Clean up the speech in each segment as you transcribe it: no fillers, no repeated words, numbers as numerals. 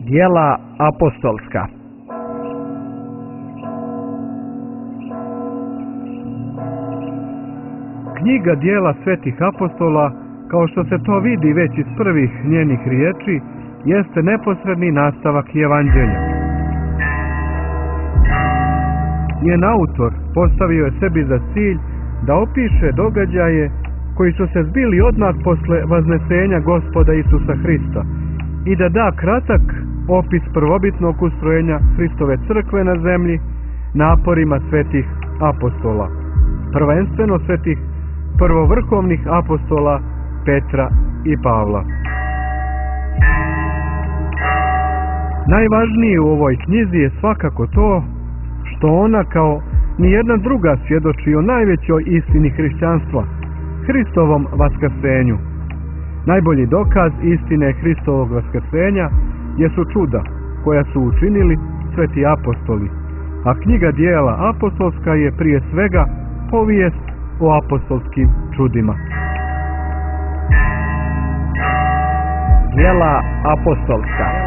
Djela apostolska. Knjiga Djela svetih apostola, kao što se to vidi već iz prvih njenih riječi, jeste neposredni nastavak Evanđelja. Njen autor postavio je sebi za cilj da opiše događaje koji su se zbili odmah posle vaznesenja Gospoda Isusa Hrista i da da kratak opis prvobitnog ustrojenja Hristove crkve na zemlji naporima svetih apostola, prvenstveno svetih prvovrhovnih apostola Petra i Pavla. Najvažnije u ovoj knjizi je svakako to što ona kao nijedna druga svjedoči o najvećoj istini hrišćanstva, Hristovom vaskrsenju. Najbolji dokaz istine Hristovog vaskrsenja jesu čuda koja su učinili sveti apostoli, a knjiga Djela apostolska je prije svega povijest o apostolskim čudima. Djela apostolska.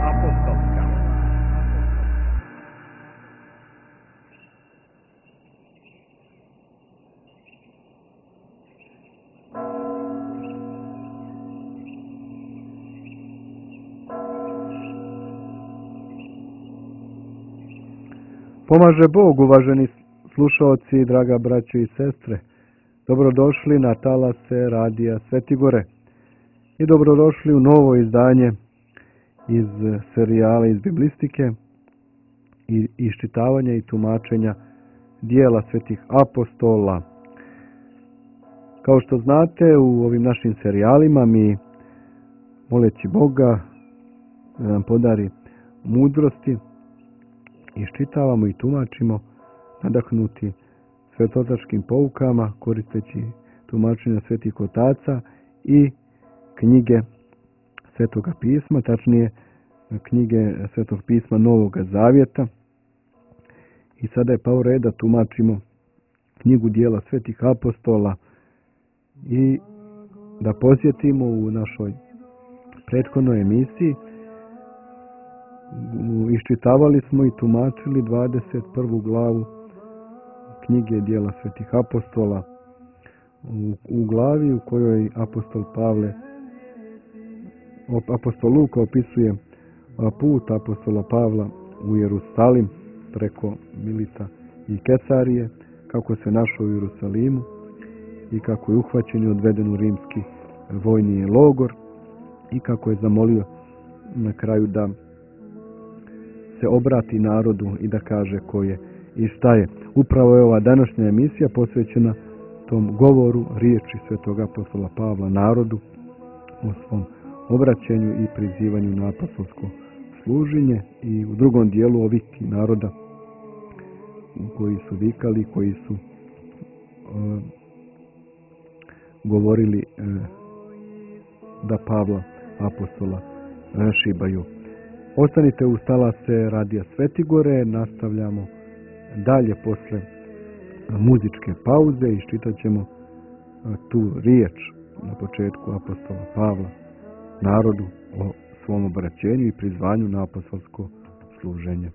Pomaže Bog, uvaženi slušaoci, draga braćo i sestre. Dobrodošli na talase radija Svetigore i dobrodošli u novo izdanje iz serijala iz biblistike i iščitavanja i tumačenja Djela svetih apostola. Kao što znate, u ovim našim serijalima mi, moleći Boga da nam podari mudrosti, iščitavamo i tumačimo nadahnuti svetotačkim poukama, koristeći tumačenja svetih otaca i knjige Svetoga pisma, tačnije knjige Svetog pisma Novoga Zavjeta. I sada je pao red da tumačimo knjigu Djela svetih apostola i da posjetimo u našoj prethodnoj emisiji. Iščitavali smo i tumačili 21. glavu knjige Djela svetih apostola, u glavi u kojoj apostol Luka opisuje put apostola Pavla u Jerusalim preko Milita i Kesarije, kako se našao u Jerusalimu i kako je uhvaćen i odveden u rimski vojni logor i kako je zamolio na kraju da se obrati narodu i da kaže ko je i šta je. Upravo je ova današnja emisija posvećena tom govoru riječi svetog apostola Pavla narodu o svom obraćanju i prizivanju na apostolsko služenje i u drugom dijelu o viki naroda koji su vikali, koji su govorili da Pavla apostola šibaju. Ostanite uz talase radija Svetigore, nastavljamo dalje posle muzičke pauze i iščitat ćemo tu riječ na početku apostola Pavla narodu o svom obraćenju i prizvanju na apostolsko služenje.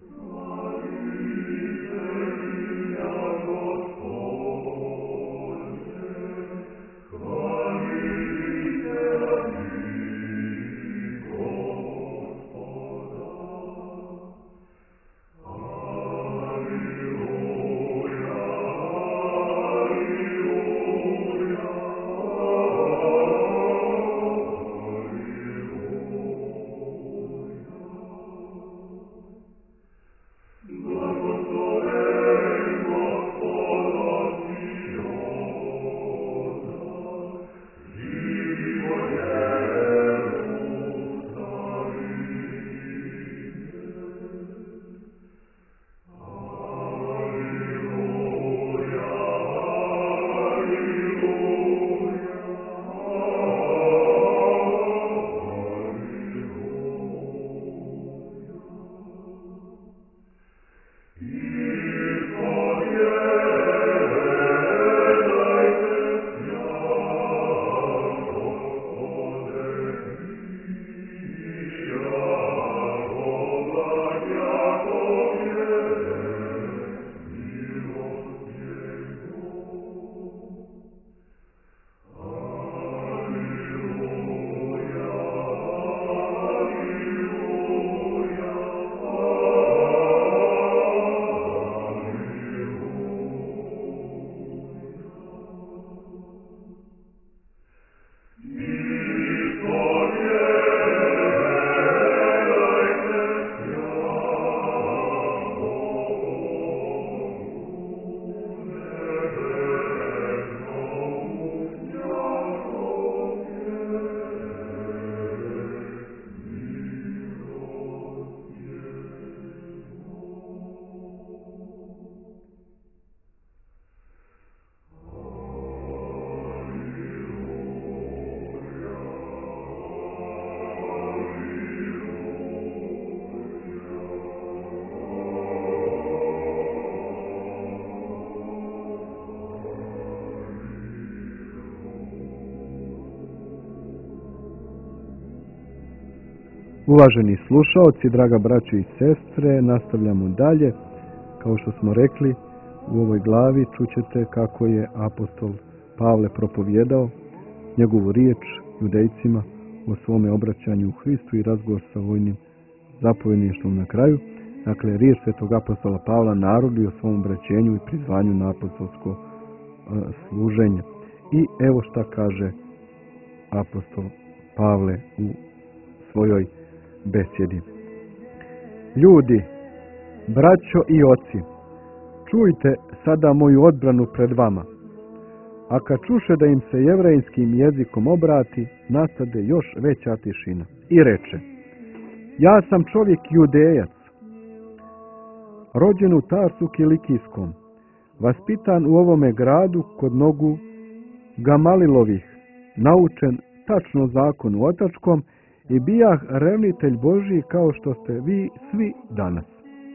Uvaženi slušaoci, draga braćo i sestre, nastavljamo dalje. Kao što smo rekli, u ovoj glavi čućete kako je apostol Pavle propovjedao njegovu riječ judejcima o svome obraćanju u Hristu i razgovor sa vojnim zapovjedništvom na kraju. Dakle, riječ svetog apostola Pavla narodu i o svom obraćenju i prizvanju na apostolsko služenje. I evo šta kaže apostol Pavle u svojoj besjedi. Ljudi, braćo i oci, čujte sada moju odbranu pred vama. A kad čuše da im se jevrejskim jezikom obrati, nastade još veća tišina. I reče, ja sam čovjek judejac, rođen u Tarsu Kilikijskom, vaspitan u ovome gradu kod nogu Gamalilovih, naučen tačno zakonu otačkom i bijah revnitelj Božji kao što ste vi svi danas.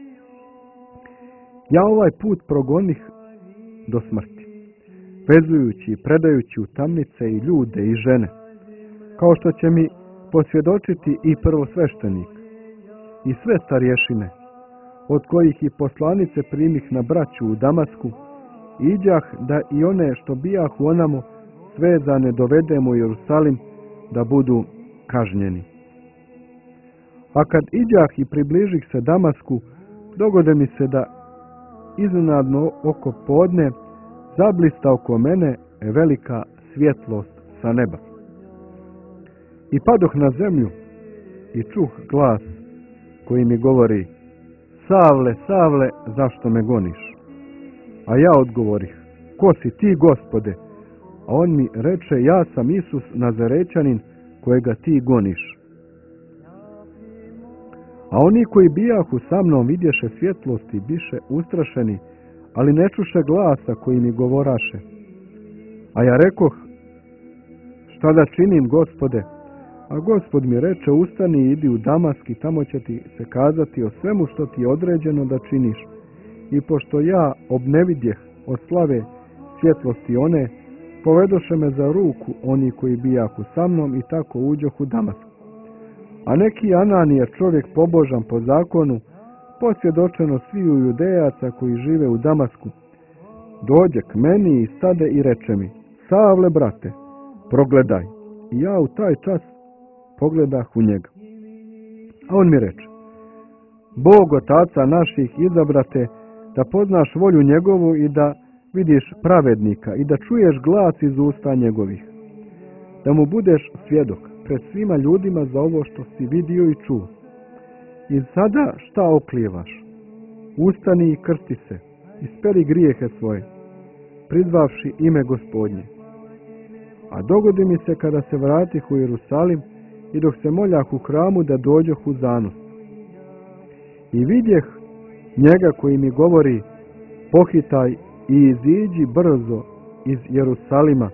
Ja ovaj put progonih do smrti, vezujući i predajući u tamnice i ljude i žene, kao što će mi posvjedočiti i prvosveštenik i sve starješine, od kojih i poslanice primih na braću u Damasku, iđah da i one što bijahu onamo svezane dovedemo u Jerusalim da budu kažnjeni. A kad iđah i približih se Damasku, dogode mi se da iznenadno oko podne zablista oko mene velika svjetlost sa neba. I padoh na zemlju i čuh glas koji mi govori, Savle, Savle, zašto me goniš? A ja odgovorih, ko si ti, Gospode? A on mi reče, ja sam Isus Nazarećanin kojega ti goniš. A oni koji bijahu sa mnom vidješe svjetlost i biše ustrašeni, ali ne čuše glasa koji mi govoraše. A ja rekoh, šta da činim, Gospode? A Gospod mi reče, ustani i idi u Damask i tamo će ti se kazati o svemu što ti je određeno da činiš. I pošto ja obnevidjeh od slave svjetlosti one, povedoše me za ruku oni koji bijahu sa mnom i tako uđoh u Damask. A neki Ananija, čovjek pobožan po zakonu, posvjedočeno sviju judejaca koji žive u Damasku, dođe k meni i stade i reče mi, Savle, brate, progledaj. I ja u taj čas pogledah u njega. A on mi reče, Bog otaca naših izabrate da poznaš volju njegovu i da vidiš pravednika i da čuješ glas iz usta njegovih. Da mu budeš svjedok pred svima ljudima za ovo što si vidio i čuo. I sada šta oklijevaš? Ustani i krsti se, isperi grijehe svoje, prizvavši ime Gospodnje. A dogodi mi se kada se vratih u Jerusalim i dok se moljah u hramu da dođoh u zanos. I vidjeh njega koji mi govori, pohitaj i iziđi brzo iz Jerusalima,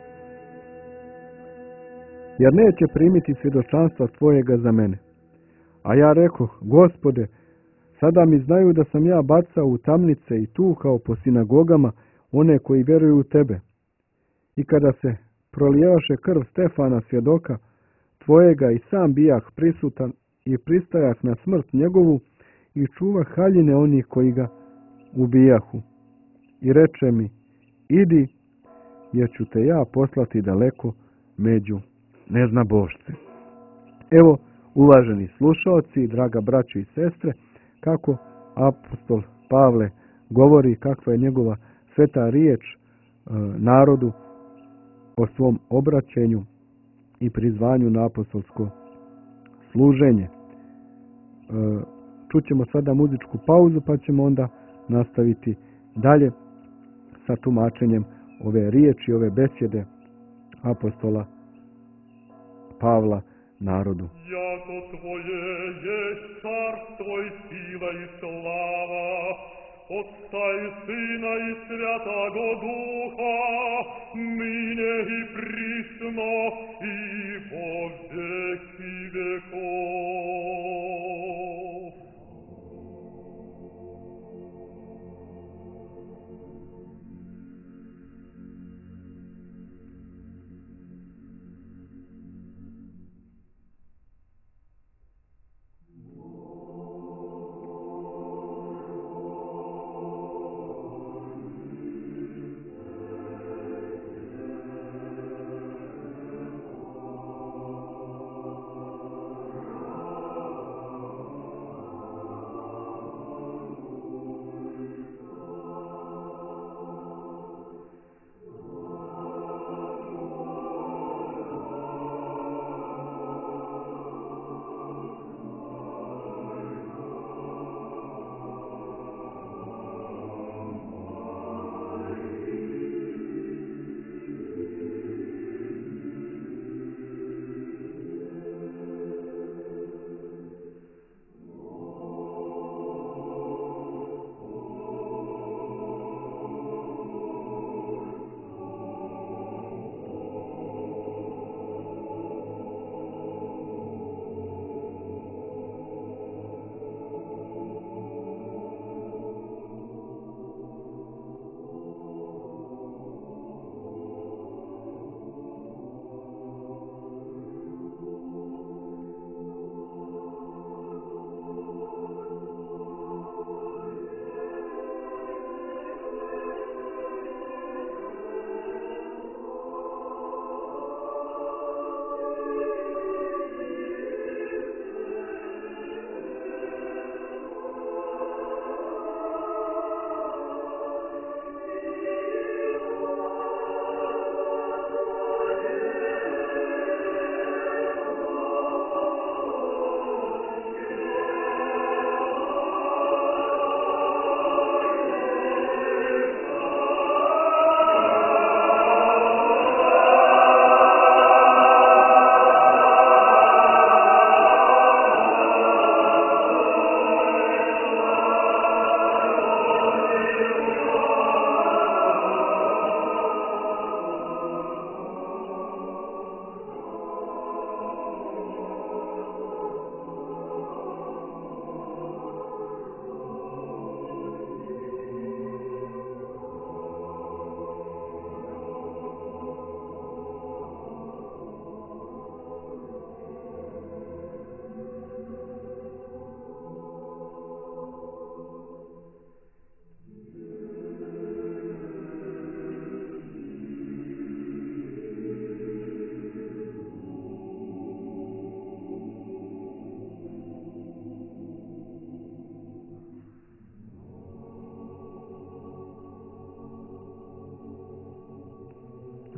jer neće primiti svjedočanstva tvojega za mene. A ja rekoh, Gospode, sada mi znaju da sam ja bacao u tamnice i tuhao po sinagogama one koji vjeruju u tebe. I kada se prolijevaše krv Stefana svjedoka tvojega i sam bijah prisutan i pristajah na smrt njegovu i čuvah haljine onih koji ga ubijahu. I reče mi, idi, jer ću te ja poslati daleko među neznabošce. Evo, uvaženi slušaoci, draga braćo i sestre, kako apostol Pavle govori, kakva je njegova sveta riječ narodu o svom obraćenju i prizvanju na apostolsko služenje. Čućemo sada muzičku pauzu pa ćemo onda nastaviti dalje sa tumačenjem ove riječi, ove besjede apostola Pavla narodu. Jako tvoje je carstvo i sila i slava, Otca i Sina i Svjatago Duha, mine i prisno i po veki vekov.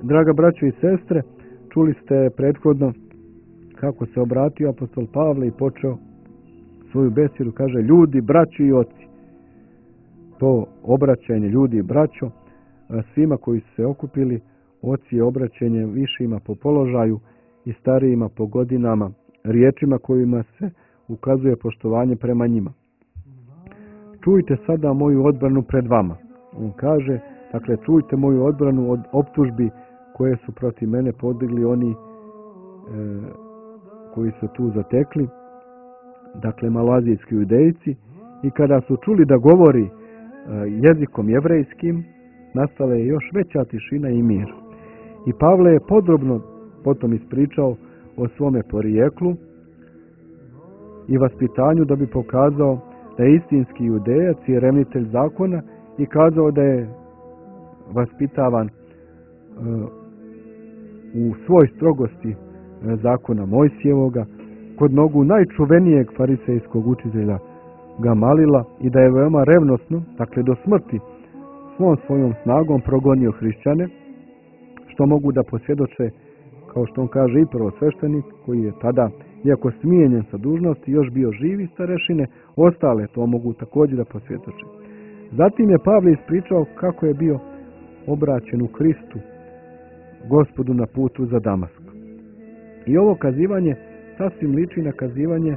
draga braćo i sestre, čuli ste prethodno kako se obratio apostol Pavle i počeo svoju besjedu, kaže ljudi, braći i oci. To obraćanje ljudi i braćo svima koji su se okupili, oci je obraćanje višima po položaju i starijima po godinama, riječima kojima se ukazuje poštovanje prema njima. Čujte sada moju odbranu pred vama. On kaže, dakle, čujte moju odbranu od optužbi koje su protiv mene podigli oni koji su tu zatekli, dakle maloazijski judejci, i kada su čuli da govori jezikom jevrejskim, nastala je još veća tišina i mir. I Pavle je podrobno potom ispričao o svome porijeklu i vaspitanju da bi pokazao da je istinski judejac i revnitelj zakona i kazao da je vaspitavan u svoj strogosti zakona Mojsijevoga kod nogu najčuvenijeg farisejskog učitelja Gamalila i da je veoma revnosno, dakle do smrti, svom svojom snagom progonio hrišćane, što mogu da posvjedoče, kao što on kaže, i prvosveštenik koji je tada, iako smijenjen sa dužnosti, još bio živi starešine, ostale to mogu također da posvjedoče. Zatim je Pavle ispričao kako je bio obraćen u Kristu, Gospodu na putu za Damask. I ovo kazivanje sasvim liči na kazivanje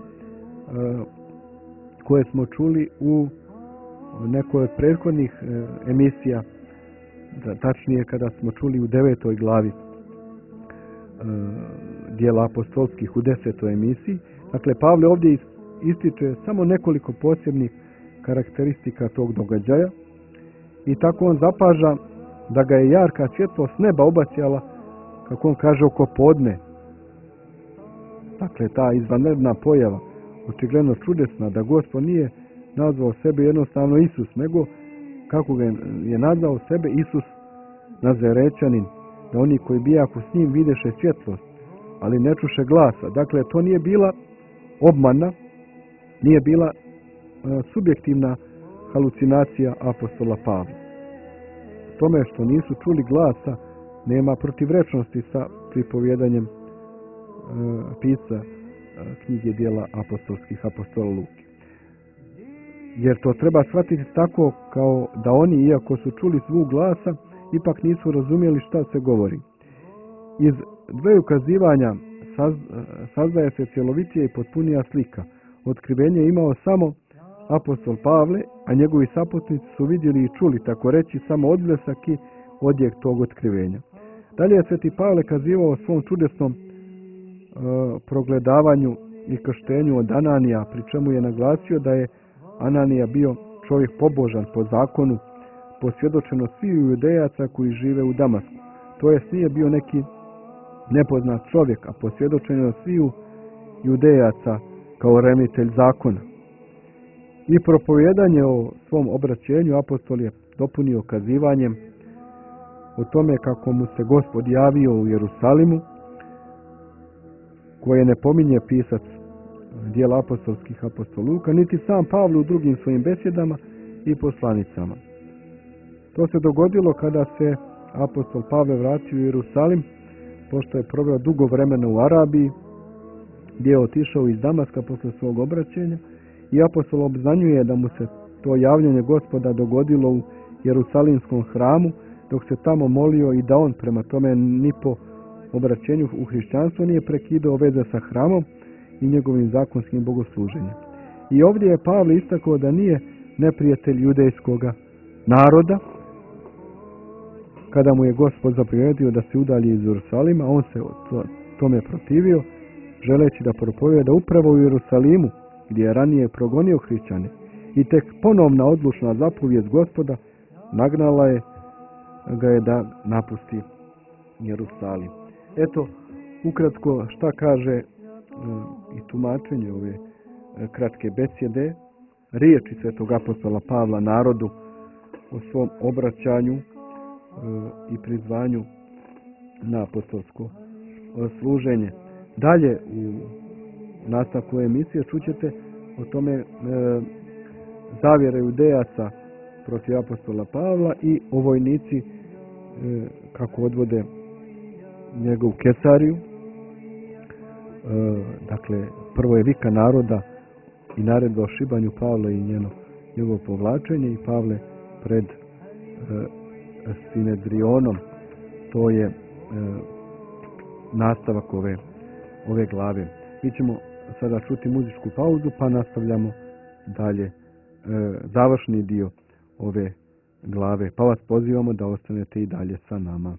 koje smo čuli u nekoj od prethodnih emisija, tačnije kada smo čuli u 9. glavi dijela apostolskih u 10. emisiji. Dakle, Pavle ovdje ističe samo nekoliko posebnih karakteristika tog događaja i tako on zapaža da ga je jarka svjetlost neba obasjala, kako on kaže, oko podne. Dakle, ta izvanredna pojava, očigledno čudesna, da Gospod nije nazvao sebe jednostavno Isus, nego kako ga je nazvao sebe Isus Nazarećanin, da oni koji bijaku s njim videše svjetlost, ali ne čuše glasa. Dakle, to nije bila obmana, nije bila subjektivna halucinacija apostola Pavla. Tome što nisu čuli glasa nema protivrečnosti sa pripovjedanjem pisca knjige dijela apostolskih apostola Luke. Jer to treba shvatiti tako kao da oni, iako su čuli zvuk glasa, ipak nisu razumjeli šta se govori. Iz dveju kazivanja saznaje se cjelovitija i potpunija slika. Otkrivenje je imao samo apostol Pavle, a njegovi saputnici su vidjeli i čuli, tako reći, samo odblesak i odjek tog otkrivenja. Dalje je sveti Pavle kazivao o svom čudesnom progledavanju i krštenju od Ananija, pri čemu je naglasio da je Ananija bio čovjek pobožan po zakonu, posvjedočeno sviju judejaca koji žive u Damasku. To jest nije bio neki nepoznat čovjek, a posvjedočeno sviju judejaca kao revnitelj zakona. I propovijedanje o svom obraćenju apostol je dopunio kazivanjem o tome kako mu se Gospod javio u Jerusalimu, koje ne pominje pisac dijela apostolskih apostola Luka, niti sam Pavle u drugim svojim besjedama i poslanicama. To se dogodilo kada se apostol Pavle vratio u Jerusalim, pošto je proveo dugo vremena u Arabiji, gdje je otišao iz Damaska posle svog obraćenja, i apostol obznanjuje da mu se to javljanje Gospoda dogodilo u Jerusalimskom hramu, dok se tamo molio i da on prema tome ni po obraćenju u hrišćanstvo nije prekidao veze sa hramom i njegovim zakonskim bogosluženjem. I ovdje je Pavle istakao da nije neprijatelj judejskoga naroda. Kada mu je Gospod zapovjedio da se udalji iz Jerusalima, on se tome protivio, želeći da propovijeda upravo u Jerusalimu, gdje je ranije progonio hrišćane. I tek ponovna odlučna zapovijed Gospoda nagnala je ga je da napusti Jerusalim. Eto, ukratko šta kaže i tumačenje ove kratke besjede, riječi svetog apostola Pavla narodu o svom obraćanju i prizvanju na apostolsko služenje. Dalje u nastavku emisije čućete o tome zavjere judejaca protiv apostola Pavla i o vojnici kako odvode njegovu Kesariju. Dakle, prvo je vika naroda i naredba o šibanju Pavla i njegovo povlačenje i Pavle pred Sinedrionom. To je nastavak ove glave. Mi ćemo sada čuti muzičku pauzu pa nastavljamo dalje završni dio ove glave. Pa vas pozivamo da ostanete i dalje sa nama.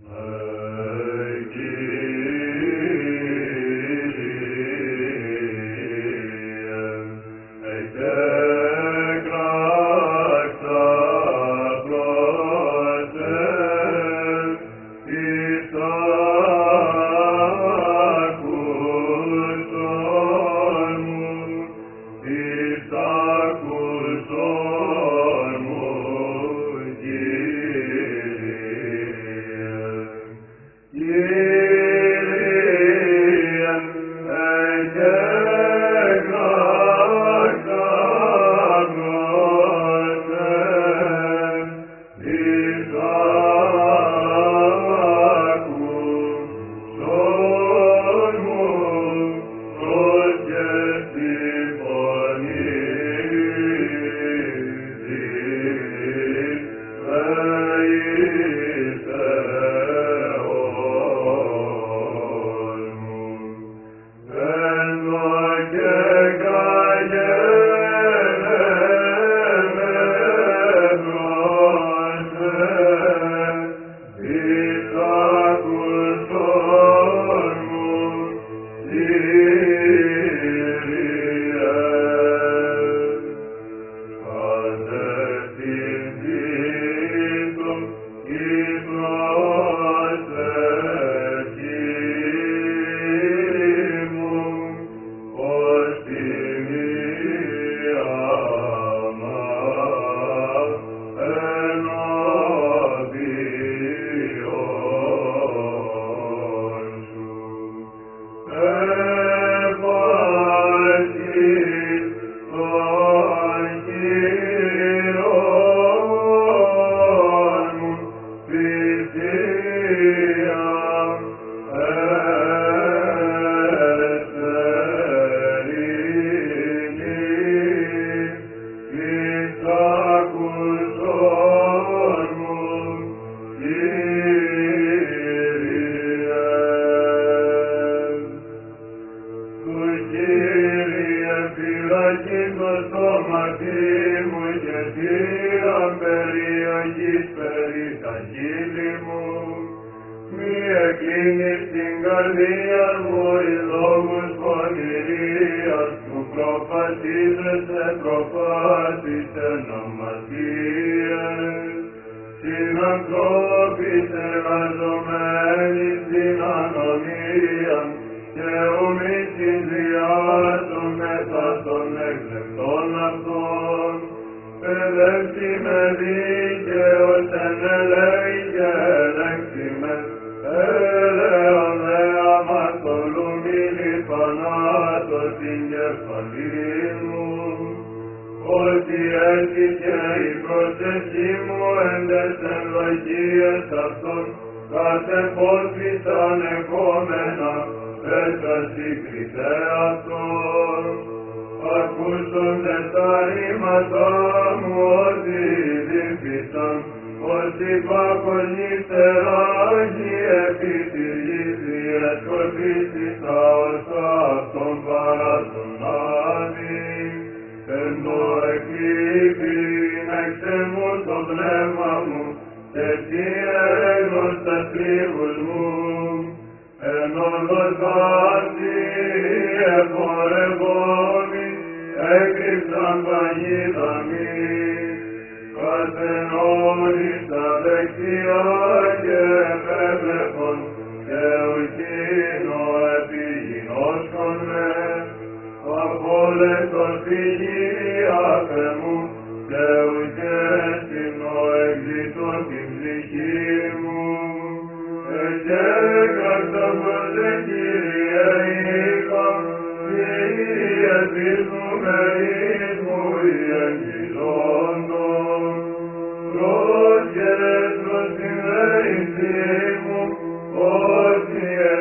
Oh,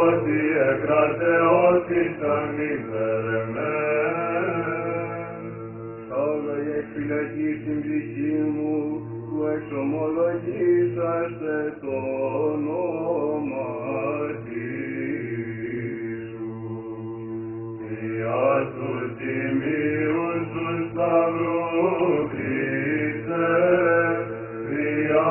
Odije grade osjećani vremen. Salve je filatistim dicimu, questo modo di saste tonoma Gesù. Via tutti mius stavro Christe, via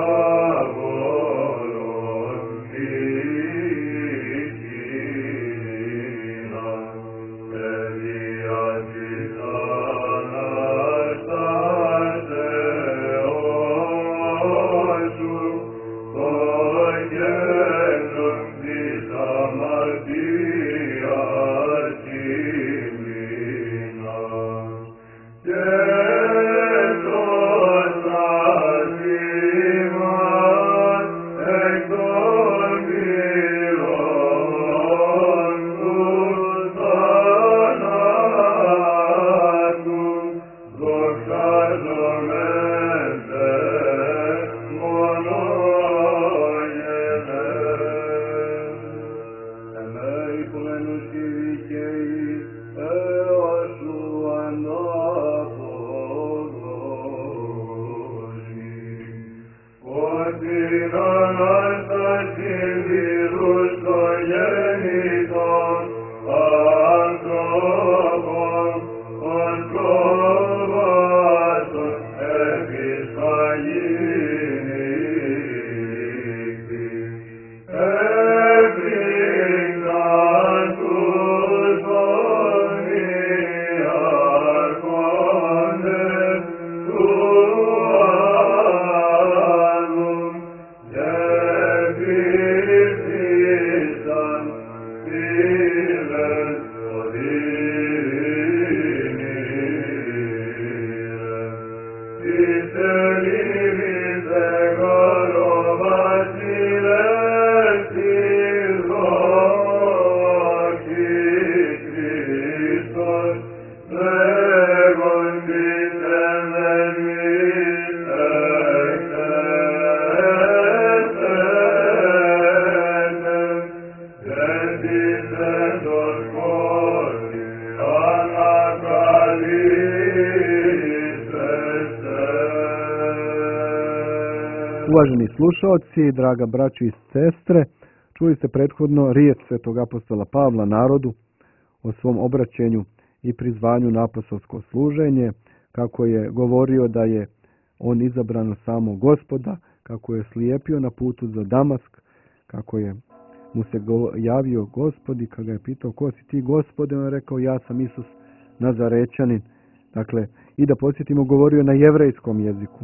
Uvaženi slušalci, draga braćo i sestre, čuli ste prethodno riječ svetog apostola Pavla narodu o svom obraćenju i prizvanju na apostolsko služenje, kako je govorio da je on izabran od samog Gospoda, kako je slijepio na putu za Damask, kako je mu se javio Gospod i kada ga je pitao ko si ti Gospode, on je rekao ja sam Isus Nazarećanin. Dakle, i da podsjetimo, govorio na jevrejskom jeziku.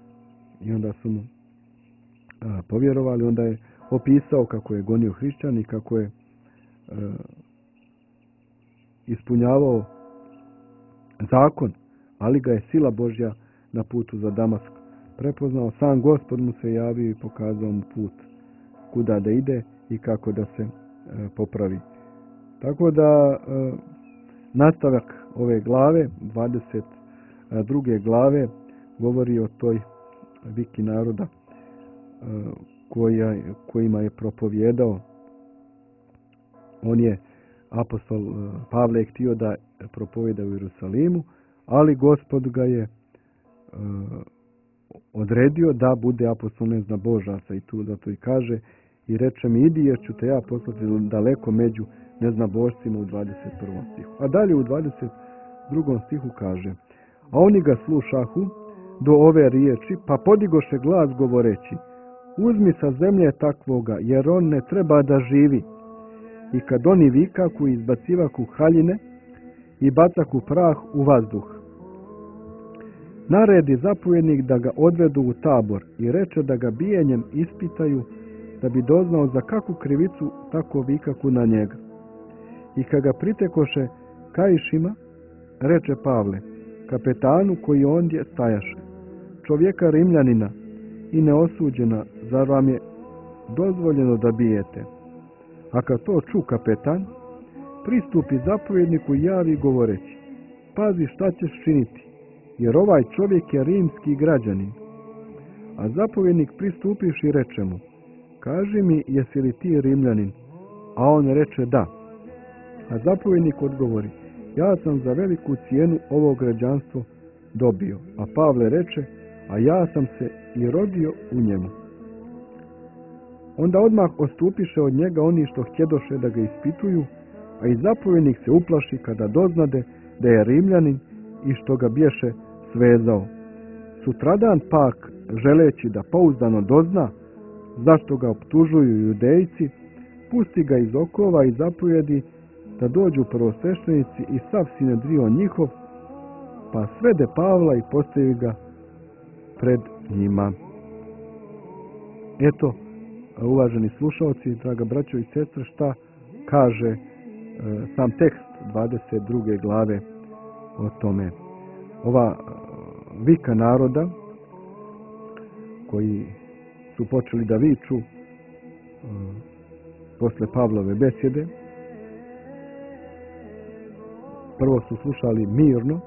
I onda su mu povjerovali, onda je opisao kako je gonio hrišćani, kako je ispunjavao zakon, ali ga je sila Božja na putu za Damask prepoznao. Sam Gospod mu se javio i pokazao mu put kuda da ide i kako da se popravi. Tako da nastavak ove glave, 22. glave, govori o toj viki naroda kojima je propovjedao. On je, apostol Pavle, je htio da propovjeda u Jerusalimu, ali Gospod ga je odredio da bude apostol neznabožaca i tu zato i kaže i reče mi idi jer ću te ja poslati daleko među neznabožcima u 21. stihu. A dalje u 22. stihu kaže: a oni ga slušahu do ove riječi, pa podigoše glas govoreći: uzmi sa zemlje takvoga, jer on ne treba da živi. I kad oni vikaku, izbacivaku haljine i bacaku prah u vazduh. Naredi zapovjednik da ga odvedu u tabor i reče da ga bijenjem ispitaju, da bi doznao za kakvu krivicu tako vikaku na njega. I kad ga pritekoše kaišima, reče Pavle, kapetanu koji ondje stajaše: čovjeka Rimljanina i neosuđena, zar vam je dozvoljeno da bijete? A kad to ču kapetan, pristupi zapovjedniku i javi govoreći: pazi šta ćeš činiti, jer ovaj čovjek je rimski građanin. A zapovjednik pristupivši reče mu: kaži mi, jesi li ti Rimljanin? A on reče da. A zapovjednik odgovori, ja sam za veliku cijenu ovo građanstvo dobio. A Pavle reče, a ja sam se i rodio u njemu. Onda odmah ostupiše od njega oni što htjedoše da ga ispituju, a i zapovjednik se uplaši kada doznade da je Rimljanin i što ga bješe svezao. Sutradan pak, želeći da pouzdano dozna zašto ga optužuju Judejci, pusti ga iz okova i zapovjedi da dođu prvosveštenici i sav Sinedrion njihov, pa svede Pavla i postavi ga pred njima. Eto, uvaženi slušalci, draga braćo i sestre, šta kaže sam tekst 22. glave o tome. Ova vika naroda koji su počeli da viču posle Pavlove besjede, prvo su slušali mirno,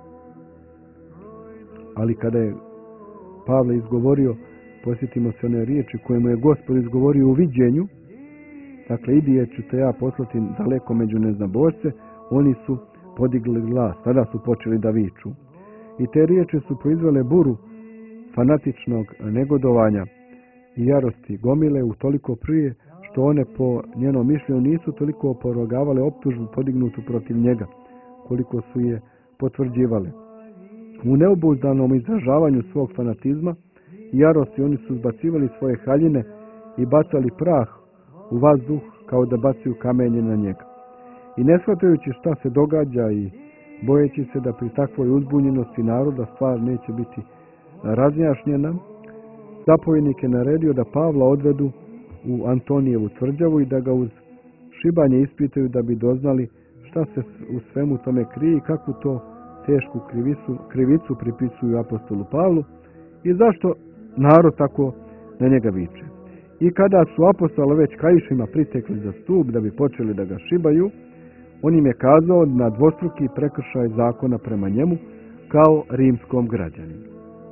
ali kada je Pavle izgovorio, posjetimo se one riječi koje mu je Gospod izgovorio u viđenju, dakle, idi jer ću te ja poslati daleko među neznabošce, oni su podigli glas, tada su počeli da viču. I te riječi su proizvele buru fanatičnog negodovanja i jarosti gomile utoliko prije što one po njenom mišljenju nisu toliko oporogavale optužbu podignutu protiv njega, koliko su je potvrđivale. U neobuzdanom izražavanju svog fanatizma i jarosti oni su zbacivali svoje haljine i bacali prah u vazduh kao da bacaju kamenje na njega. I ne shvatajući šta se događa i bojeći se da pri takvoj uzbunjenosti naroda stvar neće biti razjašnjena, zapovjednik je naredio da Pavla odvedu u Antonijevu tvrđavu i da ga uz šibanje ispitaju da bi doznali šta se u svemu tome krije i kakvu to tešku krivicu pripisuju apostolu Pavlu i zašto narod tako na njega viče. I kada su apostole već kaišima pritekli za stup da bi počeli da ga šibaju, on im je kazao na dvostruki prekršaj zakona prema njemu kao rimskom građaninu.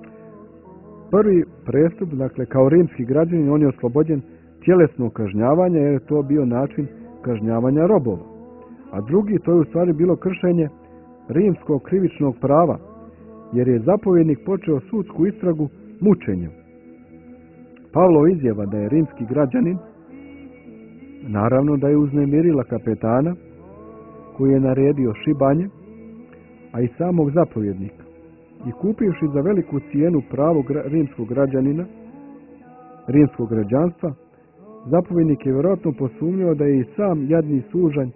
Prvi prestup, dakle kao rimski građanin, on je oslobođen tjelesnog kažnjavanja jer je to bio način kažnjavanja robova. A drugi, to je u stvari bilo kršenje rimskog krivičnog prava, jer je zapovjednik počeo sudsku istragu mučenjem. Pavlova izjava da je rimski građanin, naravno da je uznemirila kapetana koji je naredio šibanje, a i samog zapovjednika. I kupivši za veliku cijenu pravo rimskog građanina, rimskog građanstva, zapovjednik je vjerojatno posumnjao da je i sam jadni sužanj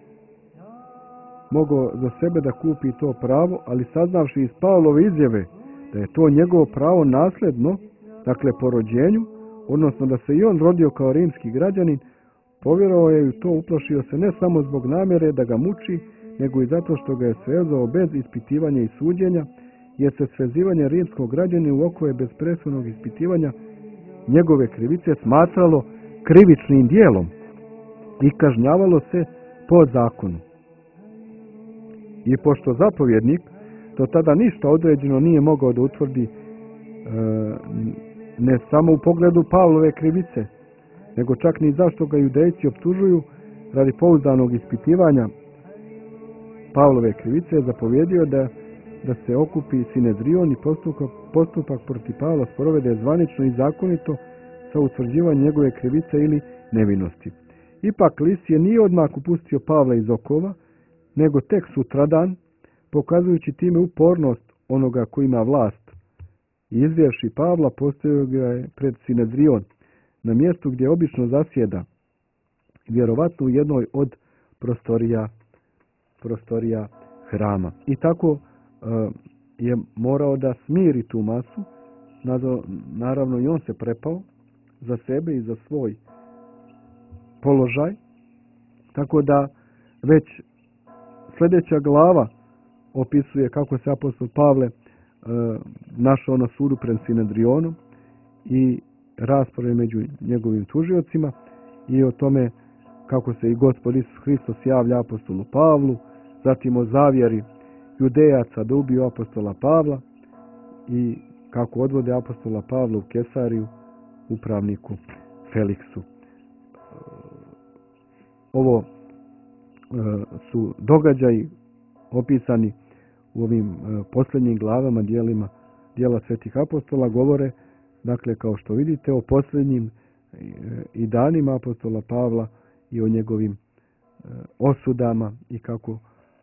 mogao za sebe da kupi to pravo, ali saznavši iz Pavlove izjave da je to njegovo pravo nasljedno, dakle po rođenju, odnosno da se i on rodio kao rimski građanin, povjerovao je i to uplašio se ne samo zbog namjere da ga muči, nego i zato što ga je svezao bez ispitivanja i suđenja, jer se svezivanje rimskog građanina u okove bez presudnog ispitivanja njegove krivice smatralo krivičnim dijelom i kažnjavalo se po zakonu. I pošto zapovjednik do tada ništa određeno nije mogao da utvrdi ne samo u pogledu Pavlove krivice, nego čak ni zašto ga Judejci optužuju radi pouzdanog ispitivanja Pavlove krivice, zapovjedio da se okupi Sinedrion i postupak protiv Pavla sprovede zvanično i zakonito sa utvrđivanjem njegove krivice ili nevinosti. Ipak Lisije nije odmah upustio Pavla iz okova, nego tek sutradan, pokazujući time upornost onoga koji ima vlast. I izvjevši Pavla, postavio ga je pred Sinedrion, na mjestu gdje obično zasjeda, vjerovatno u jednoj od prostorija hrama. I tako je morao da smiri tu masu, naravno i on se prepao za sebe i za svoj položaj, tako da već sljedeća glava opisuje kako se apostol Pavle našao na sudu pred Sinedrionom i rasprave među njegovim tužiocima i o tome kako se i Gospod Isus Hristos javlja apostolu Pavlu, zatim o zavjeri Judejaca da ubiju apostola Pavla i kako odvode apostola Pavla u Kesariju upravniku Feliksu. Ovo su događaji opisani u ovim posljednjim glavama dijela svetih apostola govore, dakle, kao što vidite, o posljednjim i danima apostola Pavla i o njegovim osudama i kako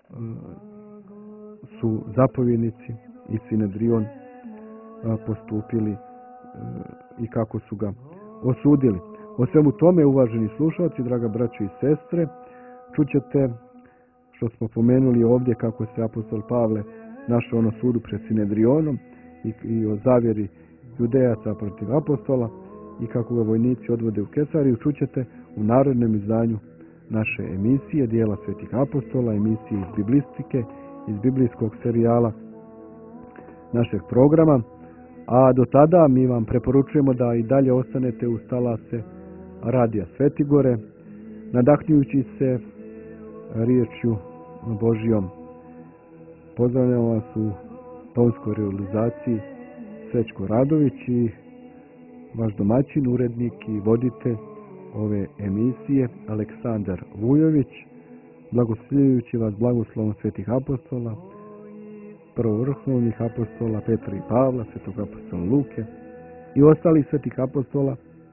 su zapovjednici i Sinedrion postupili i kako su ga osudili. O svemu tome, uvaženi slušalci, draga braćo i sestre, čućete što smo pomenuli ovdje kako se apostol Pavle našao na sudu pred Sinedrionom i o zavjeri Judejaca protiv apostola i kako ga vojnici odvode u Kesariju. Čućete u narodnom izdanju naše emisije Dijela svetih apostola, emisije iz biblistike, iz biblijskog serijala našeg programa. A do tada mi vam preporučujemo da i dalje ostanete uz talase Radija Svetigore, nadahnjujući se riječju Božijom. Pozdravljam vas u tonskoj realizaciji Srećko Radović i vaš domaćin, urednik i voditelj ove emisije Aleksandar Vujović, blagoslivljujući vas blagoslovom svetih apostola, prvovrhovnih apostola Petra i Pavla, svetog apostola Luke i ostalih svetih apostola,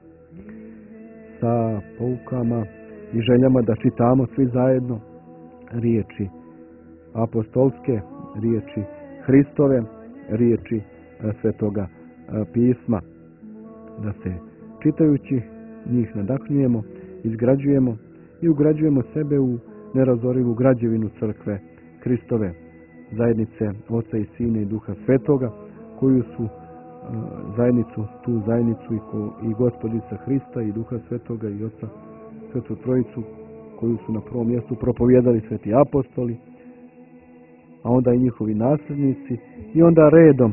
sa poukama i željama da čitamo svi zajedno riječi apostolske, riječi Hristove, riječi Svetoga pisma. Da se čitajući njih nadahnjujemo, izgrađujemo i ugrađujemo sebe u nerazorivu građevinu crkve Hristove, zajednice Oca i Sina i Duha Svetoga, koju su tu zajednicu i Gospodica Hrista i Duha Svetoga i Oca Svetu Trojicu, koju su na prvom mjestu propovijedali sveti apostoli, a onda i njihovi nasljednici i onda redom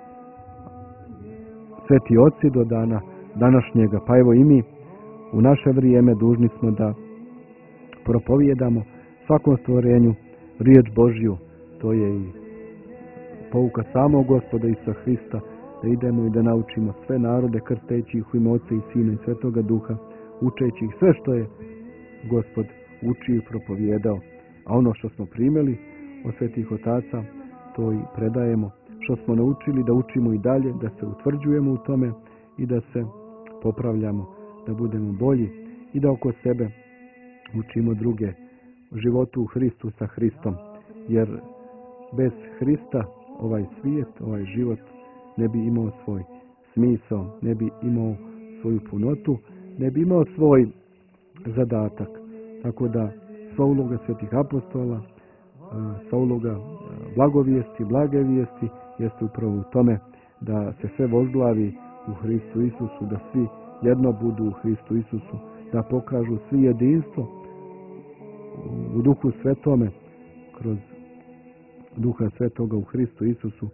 sveti oci do dana današnjega. Pa evo i mi u naše vrijeme dužni smo da propovijedamo svakom stvorenju riječ Božju. To je i pouka samog Gospoda Isusa Hrista, da idemo i da naučimo sve narode krsteći ih u ime Oca i Sina i Svetoga Duha, učeći ih sve što je Gospod učio i propovijedao. A ono što smo primili od svetih otaca, to i predajemo. Što smo naučili, da učimo i dalje, da se utvrđujemo u tome i da se popravljamo, da budemo bolji i da oko sebe učimo druge životu u Hristu sa Hristom. Jer bez Hrista ovaj svijet, ovaj život ne bi imao svoj smisao, ne bi imao svoju punotu, ne bi imao svoj zadatak. Tako da sva uloga svetih apostola, sva uloga blagovijesti, blage vijesti jeste upravo u tome da se sve vozglavi u Hristu Isusu, da svi jedno budu u Hristu Isusu, da pokažu svi jedinstvo u Duhu Svetome, kroz Duha Svetoga u Hristu Isusu,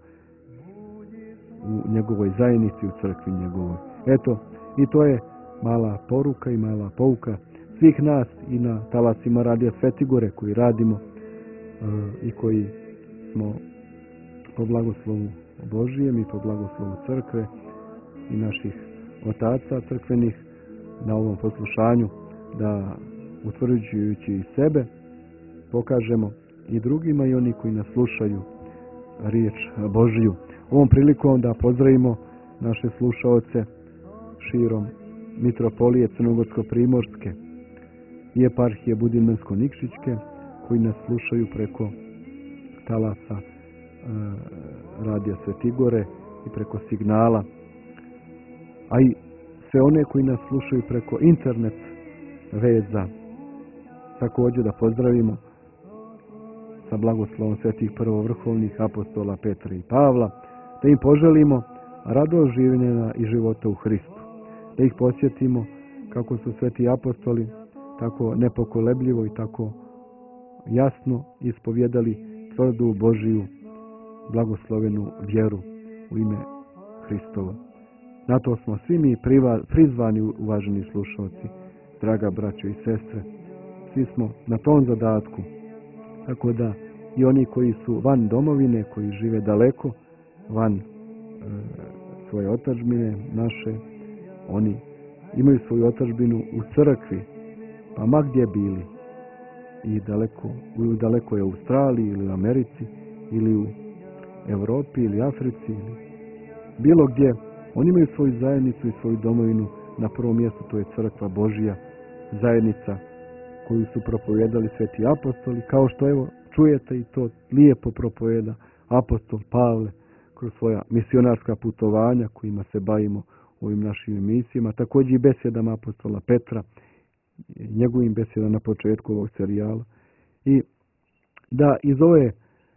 u njegovoj zajednici, u crkvi njegovoj. Eto, i to je mala poruka i mala pouka svih nas i na talasima Radija Svetigore koji radimo i koji smo po blagoslovu Božijem i po blagoslovu crkve i naših otaca crkvenih na ovom poslušanju, da utvrđujući i sebe pokažemo i drugima i oni koji nas slušaju riječ Božiju. Ovom prilikom da pozdravimo naše slušaoce širom mitropolije Crnogorsko-primorske i eparhije Budimlensko-Nikšićke, koji nas slušaju preko talasa Radija Svetigore i preko signala, a i sve one koji nas slušaju preko internet veza. Također da pozdravimo sa blagoslovom svetih prvovrhovnih apostola Petra i Pavla, da im poželimo radost življenja i života u Hristu, da ih podsjetimo kako su sveti apostoli tako nepokolebljivo i tako jasno ispovjedali tvrdu Božiju blagoslovenu vjeru u ime Hristovo. Na to smo svi mi prizvani, uvaženi slušalci, draga braćo i sestre. Svi smo na tom zadatku, tako da i oni koji su van domovine, koji žive daleko, van svoje otadžbine naše, oni imaju svoju otadžbinu u crkvi, pa ma gdje bili. i u dalekoj Australiji ili u Americi ili u Europi ili Africi ili bilo gdje, oni imaju svoju zajednicu i svoju domovinu. Na prvom mjestu to je crkva Božja, zajednica koju su propovijedali sveti apostoli, kao što evo čujete i to lijepo propovijeda apostol Pavle kroz svoja misionarska putovanja kojima se bavimo u ovim našim emisijama, također i besedama apostola Petra, njegovim besedama na početku ovog serijala. I da iz ove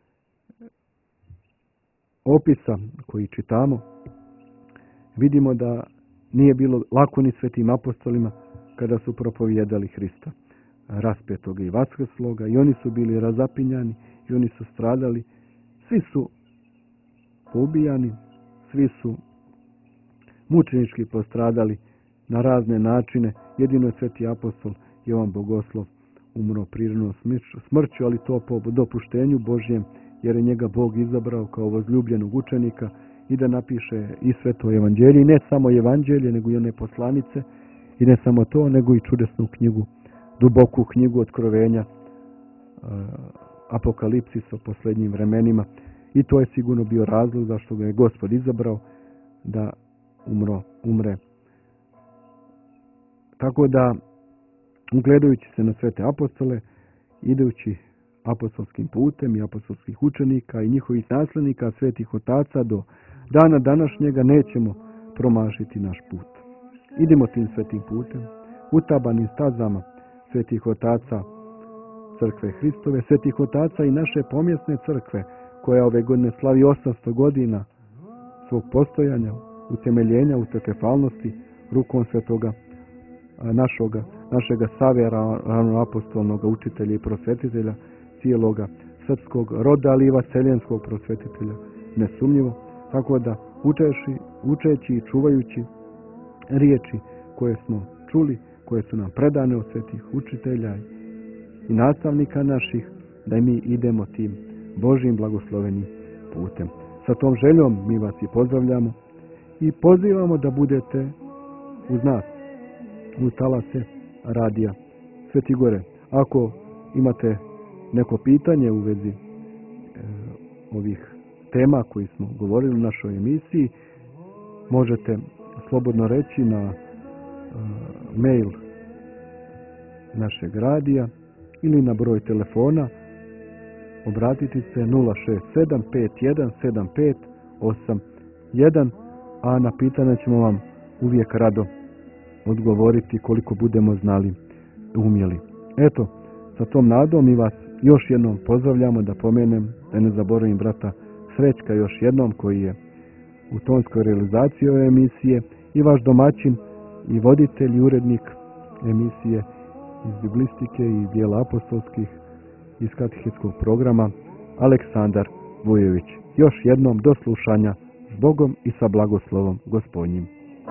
opisa koji čitamo vidimo da nije bilo lako ni svetim apostolima kada su propovijedali Hrista raspetoga i vaskrsloga, i oni su bili razapinjani i oni su stradali, svi su poubijani, svi su mučenički postradali na razne načine. Jedino je sveti apostol Jovan Bogoslov umro prirodnom smrću, ali to po dopuštenju Božjem, jer je njega Bog izabrao kao возлюbljenog učenika i da napiše i sveto evanđelje, i ne samo evanđelje, nego i one poslanice, i ne samo to, nego i čudesnu knjigu, duboku knjigu Otkrovenja, Apokalipsis o posljednjim vremenima. I to je sigurno bio razlog zašto ga je Gospod izabrao da umre. Tako da, ugledajući se na svete apostole, idući apostolskim putem i apostolskih učenika i njihovih naslednika, svetih otaca, do dana današnjega nećemo promašiti naš put. Idemo tim svetim putem, utabanim stazama svetih otaca crkve Hristove, svetih otaca i naše pomjesne crkve, koja ove godine slavi 800 godina svog postojanja, utemeljenja, autokefalnosti, rukom svetoga našega Savera, apostolnog učitelja i prosvetitelja cijeloga srpskog roda, ali i vaseljenskog prosvetitelja, nesumnjivo. Tako da, učeći i čuvajući riječi koje smo čuli, koje su nam predane od svetih učitelja i nastavnika naših, da mi idemo tim Božjim blagoslovenim putem. Sa tom željom mi vas i pozdravljamo i pozivamo da budete uz nas, uz talase radija Sveti Gore. Ako imate neko pitanje u vezi ovih tema koji smo govorili u našoj emisiji, možete slobodno reći na mail našeg radija ili na broj telefona, obratiti se 067517581, a na pitanje ćemo vam uvijek rado odgovoriti koliko budemo znali i umjeli. Eto, sa tom nadom mi vas još jednom pozdravljamo, da pomenem, da ne zaboravim brata Srećka još jednom, koji je u tonskoj realizaciji ove emisije, i vaš domaćin i voditelj i urednik emisije iz biblistike i dijela apostolskih iz katehetskog programa, Aleksandar Vujović. Još jednom do slušanja s Bogom i sa blagoslovom Gospodnjim.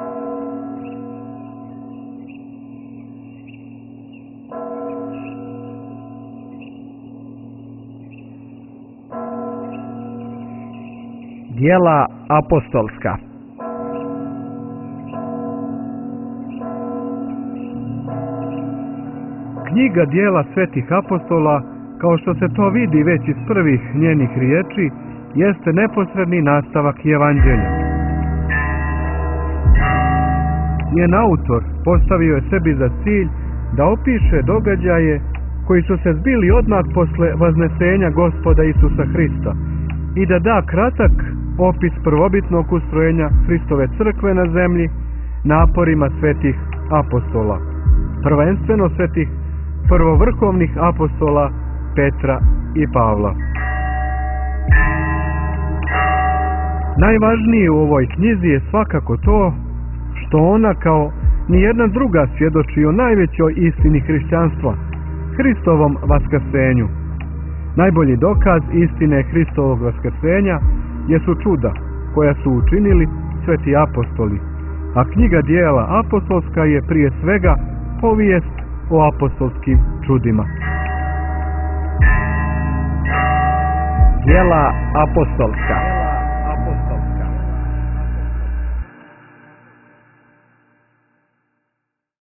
Dijela apostolska. Knjiga Dijela svetih apostola, kao što se to vidi već iz prvih njenih riječi, jeste neposredni nastavak Evanđelja. Njen autor postavio je sebi za cilj da opiše događaje koji su se zbili odmah posle vaznesenja Gospoda Isusa Hrista i da da kratak opis prvobitnog ustrojenja Hristove crkve na zemlji naporima svetih apostola, prvenstveno svetih prvovrhovnih apostola Petra i Pavla. Najvažnije u ovoj knjizi je svakako to što ona kao nijedna druga svjedoči o najvećoj istini hrišćanstva, Hristovom vaskrsenju. Najbolji dokaz istine Hristovog vaskrsenja jesu čuda koja su učinili sveti apostoli, a knjiga Dijela apostolska je prije svega povijest o apostolskim čudima. Dijela apostolska.